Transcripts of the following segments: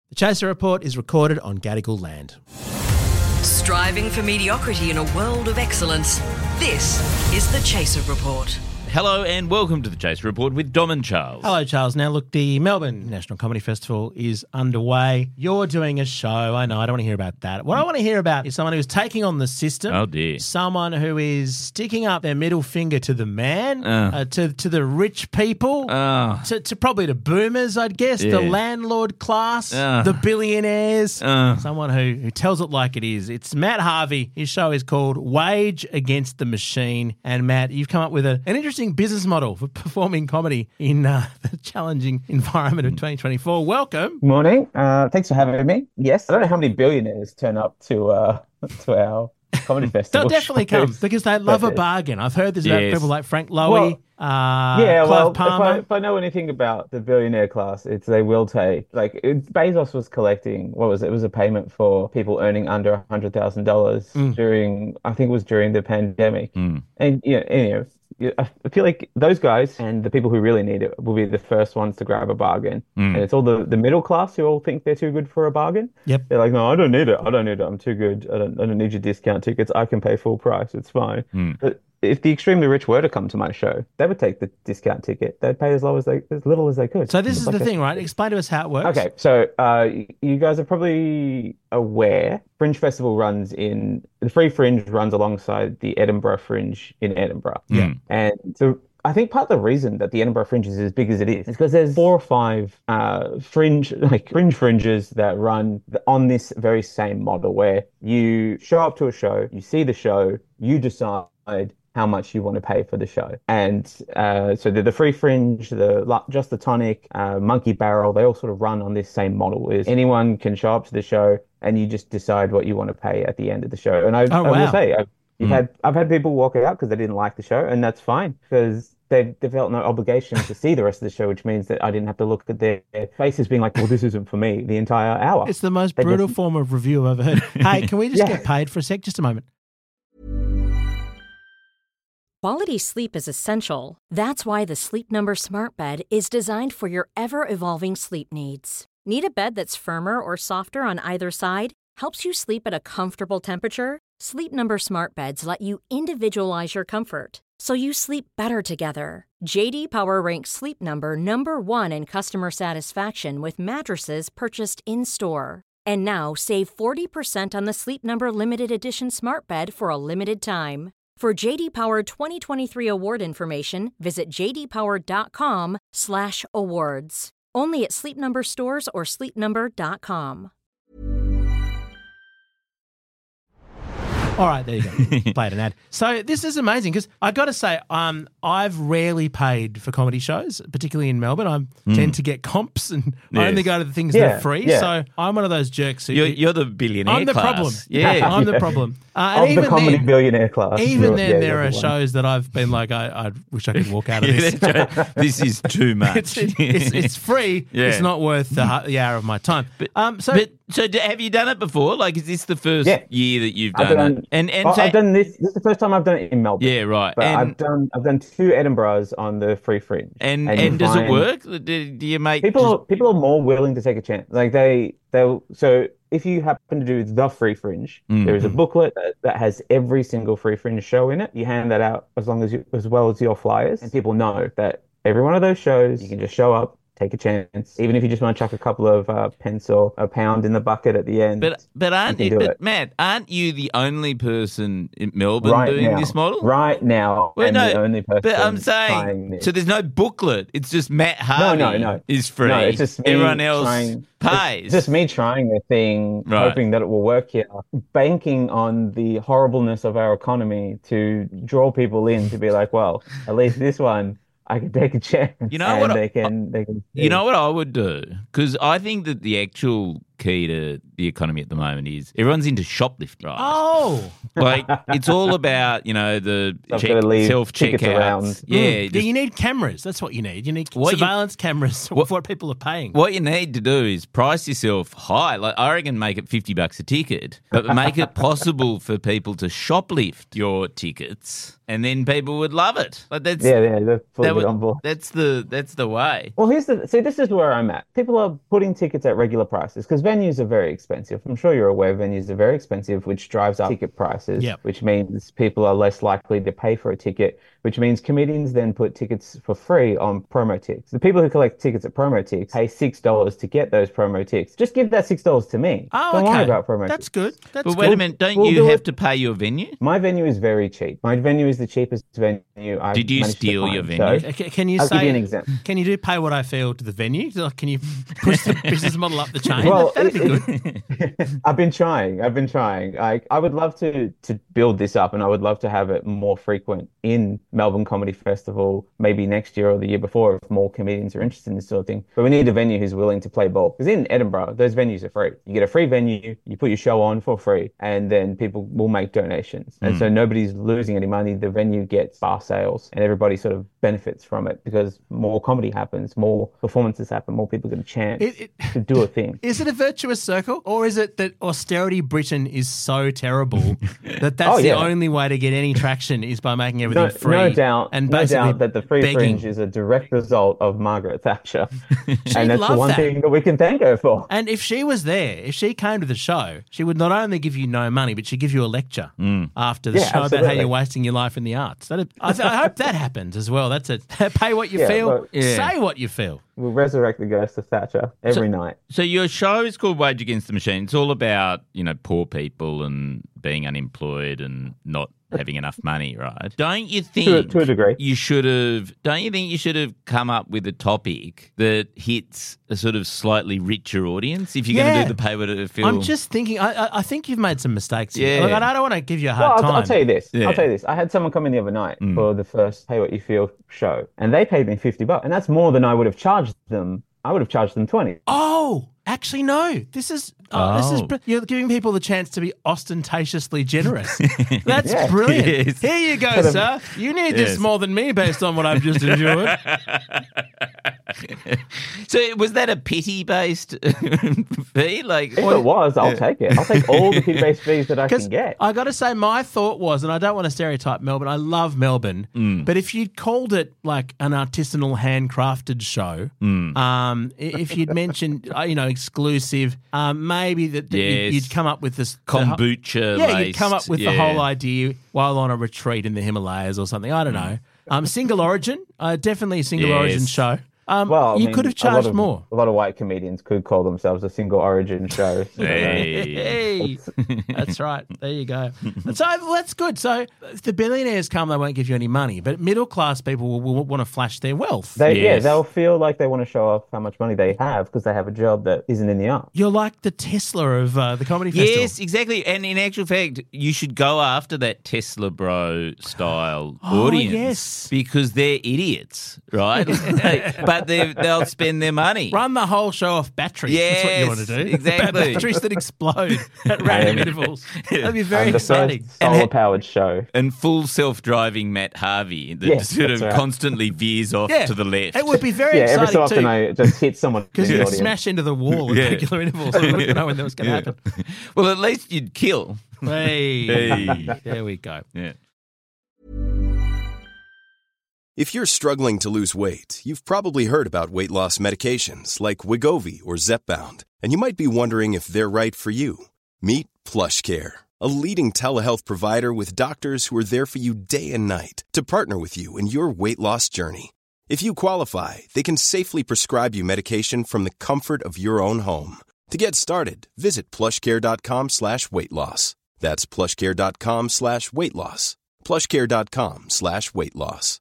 The Chaser Report is recorded on Gadigal land. Striving for mediocrity in a world of excellence. This is the Chaser Report. Hello and welcome to the Chaser Report with Dom and Charles. Hello, Charles. Now, look, the Melbourne National Comedy Festival is underway. You're doing a show. I know. I don't want to hear about that. What I want to hear about is someone who's taking on the system. Oh, dear. Someone who is sticking up their middle finger to the man, to the rich people, to probably the boomers, I'd guess, the landlord class, the billionaires, someone who tells it like it is. It's Matt Harvey. His show is called Wage Against the Machine. And, Matt, you've come up with an interesting business model for performing comedy in the challenging environment of 2024. Welcome. Morning. Thanks for having me. Yes. I don't know how many billionaires turn up to our comedy festival. They'll definitely come because they love a bargain. I've heard this about people like Frank Lowy. Clive if I know anything about the billionaire class, they will take, Bezos was collecting, what was it? It was a payment for people earning under $100,000 during the pandemic. And, I feel like those guys and the people who really need it will be the first ones to grab a bargain. And it's all the middle class who all think they're too good for a bargain. Yep. They're like, no, I don't need it. I'm too good. I don't need your discount tickets. I can pay full price. It's fine. But if the extremely rich were to come to my show, they would take the discount ticket. They'd pay as little as they could. So this is the thing, right? Explain to us how it works. Okay, so you guys are probably aware Fringe Festival the Free Fringe runs alongside the Edinburgh Fringe in Edinburgh. Yeah. And so I think part of the reason that the Edinburgh Fringe is as big as it is because there's 4 or 5 fringe fringes that run on this very same model where you show up to a show, you see the show, you decide how much you want to pay for the show. And so the Free Fringe, Just the Tonic, Monkey Barrel, they all sort of run on this same model. Is anyone can show up to the show and you just decide what you want to pay at the end of the show. And I will say, I've had people walk out because they didn't like the show, and that's fine because they felt no obligation to see the rest of the show, which means that I didn't have to look at their faces being like, well, this isn't for me the entire hour. It's the most brutal form of review I've ever heard. Hey, can we just get paid for a sec? Just a moment. Quality sleep is essential. That's why the Sleep Number Smart Bed is designed for your ever-evolving sleep needs. Need a bed that's firmer or softer on either side? Helps you sleep at a comfortable temperature? Sleep Number Smart Beds let you individualize your comfort, so you sleep better together. J.D. Power ranks Sleep Number number 1 in customer satisfaction with mattresses purchased in-store. And now save 40% on the Sleep Number Limited Edition Smart Bed for a limited time. For J.D. Power 2023 award information, visit jdpower.com/awards. Only at Sleep Number stores or sleepnumber.com. All right, there you go. Played an ad. So this is amazing because I got to say, I've rarely paid for comedy shows, particularly in Melbourne. I tend to get comps and I only go to the things that are free. Yeah. So I'm one of those jerks. You're the billionaire I'm the class. problem. Yeah. I'm the problem. Of the comedy billionaire class. Even then, there are shows that I've been like, I wish I could walk out of this. This is too much. It's free. Yeah. It's not worth the hour of my time. So have you done it before? Like, is this the first year that you've done it? I've done this. This is the first time I've done it in Melbourne. Yeah, right. But I've done 2 Edinburghs on the Free Fringe. And does it work? Do you make people are more willing to take a chance? Like they'll so if you happen to do the Free Fringe, there is a booklet that has every single Free Fringe show in it. You hand that out as well as your flyers, and people know that every one of those shows you can just show up. Take a chance, even if you just want to chuck a couple of pence or a pound in the bucket at the end. But Matt, aren't you the only person in Melbourne doing this model? Right now, I'm the only person. But I'm saying, so there's no booklet. It's just Matt Harvey No. is free. No, it's just me everyone else pays. It's just me trying the thing, hoping that it will work here, banking on the horribleness of our economy to draw people in to be like, well, at least this one I can take a chance. You know what? They can. You know what I would do? Because I think that the actual key to the economy at the moment is everyone's into shoplifting. Right? Oh. Like, it's all about, the self-checkouts. Yeah. You need cameras. That's what you need. You need surveillance cameras of what people are paying. What you need to do is price yourself high. Like, I reckon make it $50 a ticket, but make it possible for people to shoplift your tickets, and then people would love it. Like, that's they're fully on board. That's the way. Well, this is where I'm at. People are putting tickets at regular prices because venues are very expensive. I'm sure you're aware venues are very expensive, which drives up ticket prices, which means people are less likely to pay for a ticket, which means comedians then put tickets for free on Promotix. The people who collect tickets at Promotix pay $6 to get those Promotix. Just give that $6 to me. Oh, Don't worry about Promotix. That's good. But wait a minute, don't you have to pay your venue? My venue is very cheap. My venue is the cheapest venue I've Did you steal your venue? So, can you I'll give you an example. Can you do pay what I feel to the venue? Can you push the business model up the chain? Well, that'd be good. I've been trying. I would love to build this up, and I would love to have it more frequent in Melbourne Comedy Festival, maybe next year or the year before, if more comedians are interested in this sort of thing. But we need a venue who's willing to play ball. Because in Edinburgh, those venues are free. You get a free venue, you put your show on for free, and then people will make donations. And so nobody's losing any money. The venue gets bar sales, and everybody sort of benefits from it because more comedy happens, more performances happen, more people get a chance to do a thing. Is it a virtuous circle, or is it that austerity Britain is so terrible that's the only way to get any traction is by making everything free? No doubt. And no basically doubt that the free begging. fringe is a direct result of Margaret Thatcher. And that's the one thing that we can thank her for. And if she was there, if she came to the show, she would not only give you no money, but she'd give you a lecture after the show about how you're wasting your life in the arts. I hope that happens as well. That's it. Pay what you feel, say what you feel. We'll resurrect the ghost of Thatcher every night. So your show is called Wage Against the Machine. It's all about, poor people and being unemployed and not having enough money, right? Don't you think to a degree don't you think you should have come up with a topic that hits a sort of slightly richer audience if you're going to do the pay what it feels? I'm just thinking, I think you've made some mistakes here. Like, I don't want to give you a hard time. I'll tell you this. I had someone come in the other night for the first Pay What You Feel show, and they paid me $50, and that's more than I would have charged them. I would have charged them $20. Oh, actually, no. This is you're giving people the chance to be ostentatiously generous. That's brilliant. Yes. Here you go, sir. You need this more than me based on what I've just endured. So was that a pity-based fee? If it was, I'll take it. I'll take all the pity-based fees that I can get. I got to say, my thought was, and I don't want to stereotype Melbourne, I love Melbourne, but if you'd called it like an artisanal handcrafted show, if you'd mentioned, exclusive, maybe that you'd come up with this kombucha. You'd come up with the whole idea while on a retreat in the Himalayas or something. I don't know. Single origin, definitely a single origin show. You could have charged more. A lot of white comedians could call themselves a single origin show. Hey. That's right. There you go. So that's good. So if the billionaires come, they won't give you any money, but middle class people will want to flash their wealth. They'll feel like they want to show off how much money they have because they have a job that isn't in the arts. You're like the Tesla of the comedy festival. Yes, exactly. And in actual fact, you should go after that Tesla bro style audience. Yes. Because they're idiots, right? But they'll spend their money. Run the whole show off batteries. Yes, that's what you want to do. Exactly. Batteries that explode at random intervals. That'd be very exciting. Solar-powered show. And full self-driving Matt Harvey that constantly veers off to the left. It would be very exciting every so often I just hit someone because you'd smash into the wall at regular intervals. I wouldn't know when that was going to happen. Well, at least you'd kill. Hey. There we go. Yeah. If you're struggling to lose weight, you've probably heard about weight loss medications like Wegovy or Zepbound, and you might be wondering if they're right for you. Meet PlushCare, a leading telehealth provider with doctors who are there for you day and night to partner with you in your weight loss journey. If you qualify, they can safely prescribe you medication from the comfort of your own home. To get started, visit plushcare.com/weightloss. That's plushcare.com/weightloss. plushcare.com/weightloss.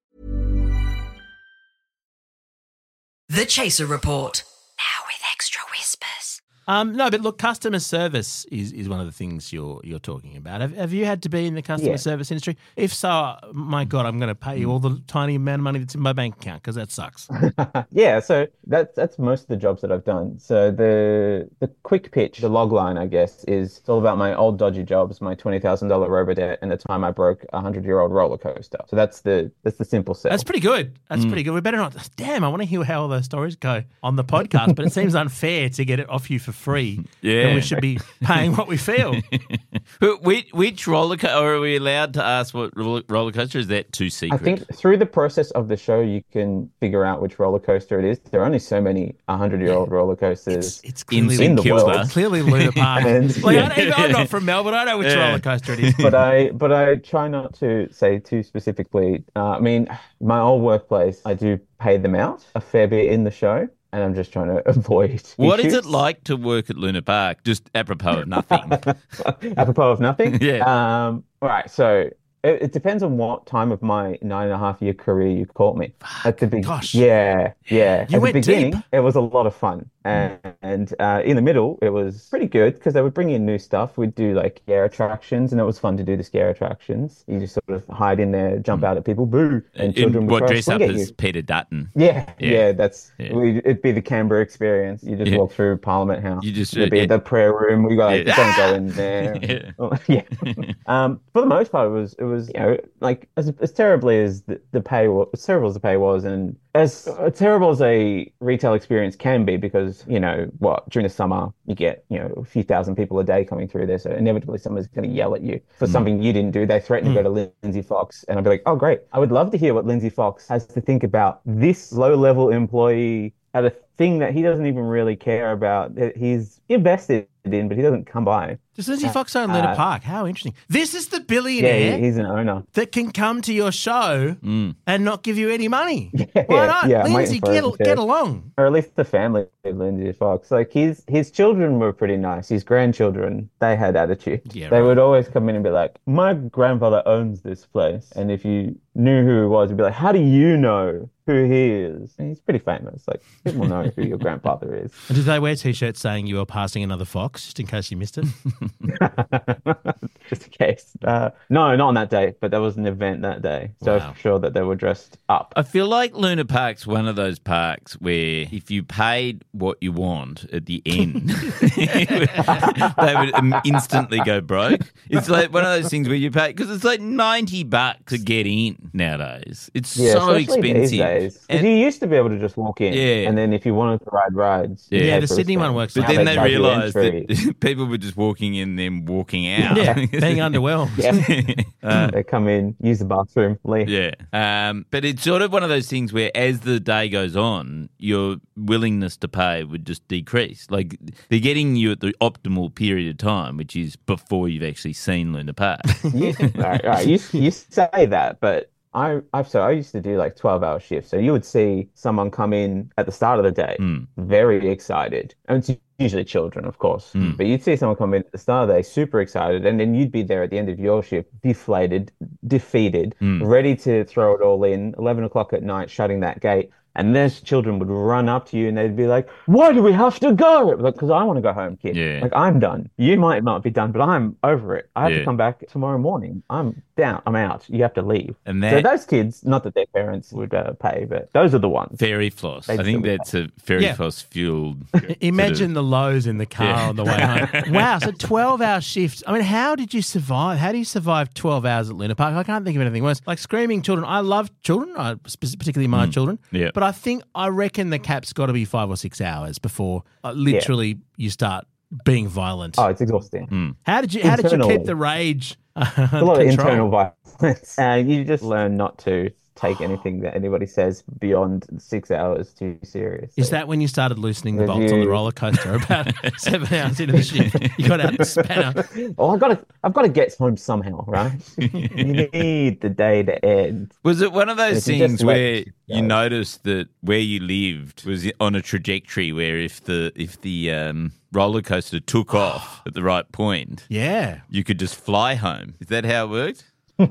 The Chaser Report. Now with extra whispers. No, but look, customer service is one of the things you're talking about. Have you had to be in the customer service industry? If so, my God, I'm going to pay you all the tiny amount of money that's in my bank account because that sucks. Yeah, so that's most of the jobs that I've done. So the quick pitch, the log line, I guess, is it's all about my old dodgy jobs, my $20,000 robo-debt, and the time I broke a 100-year-old roller coaster. So that's the simple sell. That's pretty good. That's pretty good. We better not. Damn, I want to hear how all those stories go on the podcast, but it seems unfair to get it off you for free. Yeah. And we should be paying what we feel. Which roller coaster, or are we allowed to ask what roller coaster? Is that too secret? I think through the process of the show, you can figure out which roller coaster it is. There are only so many 100-year-old roller coasters It's clearly in the Kilda. world. Clearly Luna Park. And- I'm not from Melbourne. I know which roller coaster it is. But I try not to say too specifically. I mean, my old workplace, I do pay them out a fair bit in the show, and I'm just trying to avoid What is issues. it like to work at Luna Park? Just apropos of nothing. Apropos of nothing? Yeah. All right, so it depends on what time of my 9.5-year career you caught me. At the gosh. Yeah. You At the went beginning, deep. it was a lot of fun. And in the middle, it was pretty good because they would bring in new stuff. We'd do like scare attractions, and it was fun to do the scare attractions. You just sort of hide in there, jump out at people, boo, and children would try to dress swing up at as you. Peter Dutton. Yeah, Yeah. it'd be the Canberra experience. You just Yeah. walk through Parliament House. You just- It'd be the prayer room. We go like, Yeah. don't go in there. Yeah. For the most part, it was like as terribly as the pay was, as terrible as the pay was, and as terrible as a retail experience can be, because during the summer you get a few thousand people a day coming through there, so inevitably someone's going to yell at you for something you didn't do. They threaten to go to Lindsay Fox, and I'd be like, oh great, I would love to hear what Lindsay Fox has to think about this low-level employee at a thing that he doesn't even really care about, that he's invested in, but he doesn't come by. Does Lindsay Fox own Luna Park? How interesting. This is the billionaire Yeah, he's an owner. that can come to your show and not give you any money. Yeah, Why not? yeah, I'm Lindsay, waiting for it. get along. Or at least the family of Lindsay Fox. Like his children were pretty nice. His grandchildren, they had attitude. Yeah, they right. would always come in and be like, my grandfather owns this place. And if you knew who he was, you'd be like, how do you know who he is? And he's pretty famous. Like, people know who your grandfather is. And did they wear T-shirts saying you were passing another fox, just in case you missed it? Just in case. No, not on that day, but there was an event that day. So Wow. I'm sure that they were dressed up. I feel like Luna Park's one of those parks where if you paid what you want at the end, they would instantly go broke. It's like one of those things where you pay, because it's like $90 to get in nowadays. It's Yeah, so especially these expensive. days. 'Cause And- you used to be able to just walk in, Yeah. and then if you wanted to ride rides, you'd Yeah, pay the for a Sydney one stand. works But Now then they charge you realised entry. that people were just walking in, then walking out. Yeah, being underwhelmed. They come in, use the bathroom, leave. Yeah. But it's sort of one of those things where as the day goes on, your willingness to pay would just decrease. Like they're getting you at the optimal period of time, which is before you've actually seen Luna Park. All right. You say that, but I used to do like 12-hour shifts. So you would see someone come in at the start of the day, very excited. And it's usually children, of course. But you'd see someone come in at the start of the day, super excited, and then you'd be there at the end of your shift, deflated, defeated, ready to throw it all in, 11 o'clock at night, shutting that gate. And those children would run up to you and they'd be like, why do we have to go? Like, because I want to go home, kid. Yeah. Like, I'm done. You might not be done, but I'm over it. I have Yeah. to come back tomorrow morning. I'm down. I'm out. You have to leave. And So that those kids, not that their parents would pay, but those are the ones. fairy floss. I They'd think still be that's a fairy Yeah. floss fueled. Imagine the lows in the car Yeah. on the way home. Wow, so 12-hour shifts. I mean, how did you survive? How do you survive 12 hours at Luna Park? I can't think of anything worse. Like screaming children. I love children, particularly my children. Yeah. But I reckon the cap's got to be 5 or 6 hours before literally you start being violent. Oh, it's exhausting. How did you keep Internally. the rage It's a lot of control? internal violence. You just learn not to take anything that anybody says beyond 6 hours too seriously. Is that when you started loosening the Have bolts on the you- roller coaster about 7 hours into the shift? You got out the spanner. Oh, I've got to get home somehow, right? You need the day to end. Was it one of those If you just things let where it you go. noticed that where you lived was on a trajectory where if the roller coaster took off at the right point, Yeah. you could just fly home? Is that how it worked?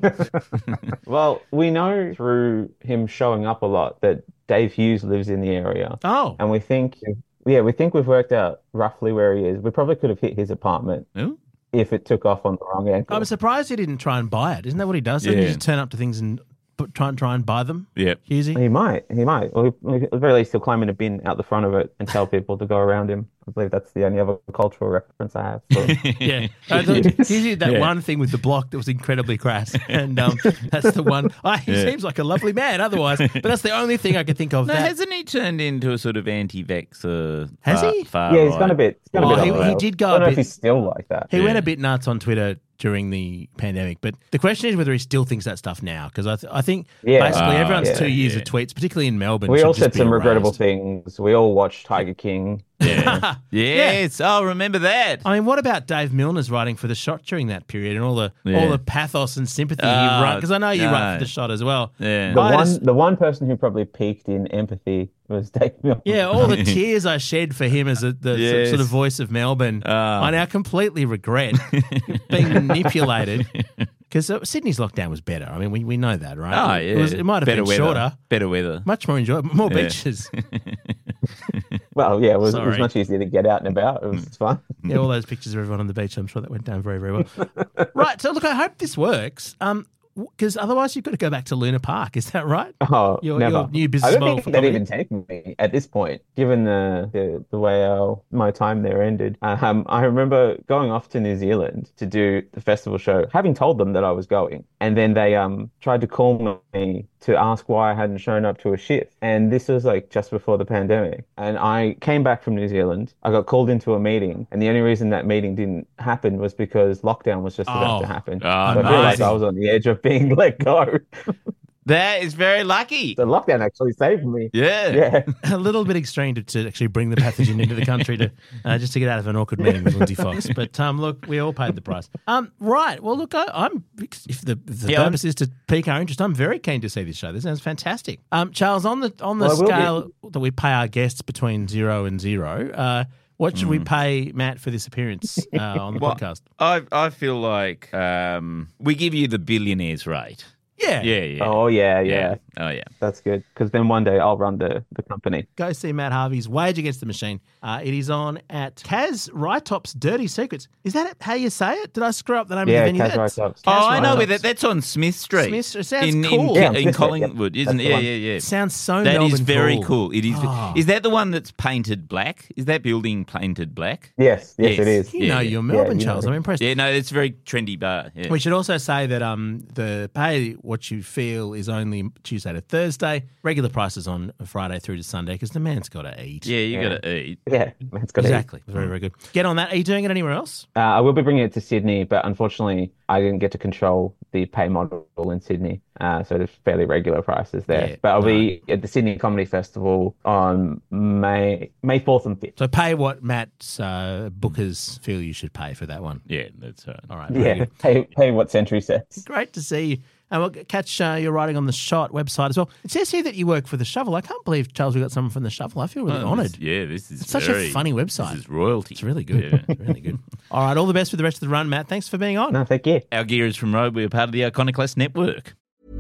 Well, we know through him showing up a lot that Dave Hughes lives in the area. Oh. And we think we think we've worked out roughly where he is. We probably could have hit his apartment if it took off on the wrong ankle. I'm surprised he didn't try and buy it. Isn't that what he does? Doesn't he just turn up to things and try and buy them? Yeah. Husey? He might. Well, at the very least, he'll climb in a bin out the front of it and tell people to go around him. I believe that's the only other cultural reference I have. Yeah. He did that one thing with the block that was incredibly crass. And that's the one. He seems like a lovely man otherwise, but that's the only thing I could think of. No, hasn't he turned into a sort of anti-vaxxer? Has he? Yeah, he's gone a bit. He did go I don't know a bit. if he's still like that. He went a bit nuts on Twitter during the pandemic, but the question is whether he still thinks that stuff now, because I think basically everyone's 2 years of tweets, particularly in Melbourne. We all said some regrettable things. We all watched Tiger King. Yeah. Yes. Yeah. Oh, remember that. I mean, what about Dave Milner's writing for The Shot during that period and all the pathos and sympathy he wrote? Because I know you write for The Shot as well. Yeah. The one person who probably peaked in empathy was Dave Milner. Yeah, all the tears I shed for him as the sort of voice of Melbourne, I now completely regret being manipulated. Because Sydney's lockdown was better. I mean, we know that, right? Oh, yeah. It might have been shorter. Better weather. Much more enjoyable. More beaches. Well, yeah, it was much easier to get out and about. It was fun. Yeah, all those pictures of everyone on the beach, I'm sure that went down very, very well. Right, so look, I hope this works. Because otherwise you've got to go back to Luna Park. Is that right? Oh, your new business I don't model think they'd even take me at this point, given the way my time there ended. I remember going off to New Zealand to do the festival show, having told them that I was going, and then they tried to call me to ask why I hadn't shown up to a shift. And this was like just before the pandemic. And I came back from New Zealand. I got called into a meeting, and the only reason that meeting didn't happen was because lockdown was just about to happen. So I realized I was on the edge of being let go. That is very lucky. The lockdown actually saved me. Yeah. A little bit extreme to actually bring the pathogen into the country to just to get out of an awkward meeting with Lindsay Fox. But look, we all paid the price. Right. Well, look, I'm if the purpose is to pique our interest, I'm very keen to see this show. This sounds fantastic. Charles, on the scale that we pay our guests between 0 and 0, what should we pay Matt for this appearance on the podcast? I feel like we give you the billionaire's rate. Yeah. Oh, yeah. Oh, yeah. That's good, because then one day I'll run the company. Go see Matt Harvey's Wage Against the Machine. It is on at Kaz Rytop's Dirty Secrets. Is that how you say it? Did I screw up the name of the venue? Kaz Rytop's. I know where that's on Smith Street. Smith Street. It sounds cool. In Collingwood, isn't it? Yeah. It sounds so That Melbourne is very cool. It is. Is that the one that's painted black? Is that building painted black? Yes, it is. You know you're Melbourne, Charles. I'm impressed. Yeah, no, it's a very trendy bar. Yeah. We should also say that the pay what you feel is only Tuesday to Thursday. Regular prices on Friday through to Sunday because the man's got to eat. Yeah, you got to eat. Yeah, man's got to eat. Exactly. Very, very good. Get on that. Are you doing it anywhere else? I will be bringing it to Sydney, but unfortunately I didn't get to control the pay model in Sydney. So there's fairly regular prices there. Yeah, but I'll be at the Sydney Comedy Festival on May 4th and 5th. So pay what Matt's bookers feel you should pay for that one. Yeah, that's right. All right. Yeah, pay what Century says. Great to see you. And we'll catch your writing on the Shot website as well. It says here that you work for The Shovel. I can't believe, Charles, we got someone from The Shovel. I feel really honoured. This is such a funny website. This is royalty. It's really good. Yeah. Really good. All right, all the best with the rest of the run, Matt. Thanks for being on. No, thank you. Our gear is from Road. We're part of the Iconoclast Network.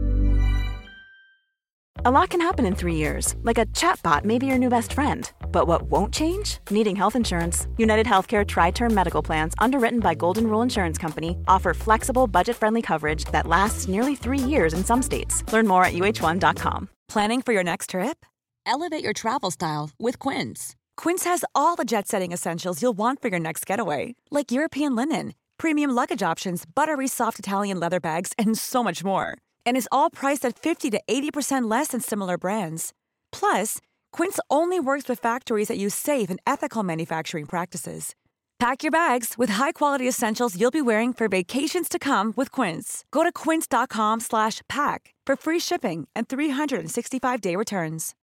A lot can happen in 3 years, like a chatbot may be your new best friend. But what won't change? Needing health insurance. United Healthcare Tri-Term Medical Plans, underwritten by Golden Rule Insurance Company, offer flexible, budget-friendly coverage that lasts nearly 3 years in some states. Learn more at uh1.com. Planning for your next trip? Elevate your travel style with Quince. Quince has all the jet-setting essentials you'll want for your next getaway, like European linen, premium luggage options, buttery soft Italian leather bags, and so much more. And is all priced at 50 to 80% less than similar brands. Plus, Quince only works with factories that use safe and ethical manufacturing practices. Pack your bags with high-quality essentials you'll be wearing for vacations to come with Quince. Go to quince.com/pack for free shipping and 365-day returns.